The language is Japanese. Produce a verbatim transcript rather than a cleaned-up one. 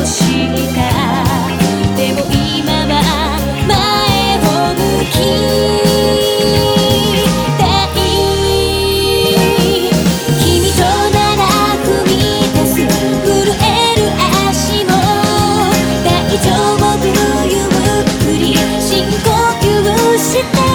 したでも今は前を向きたい君となら踏み出す震える足も大丈夫ゆっくり深呼吸して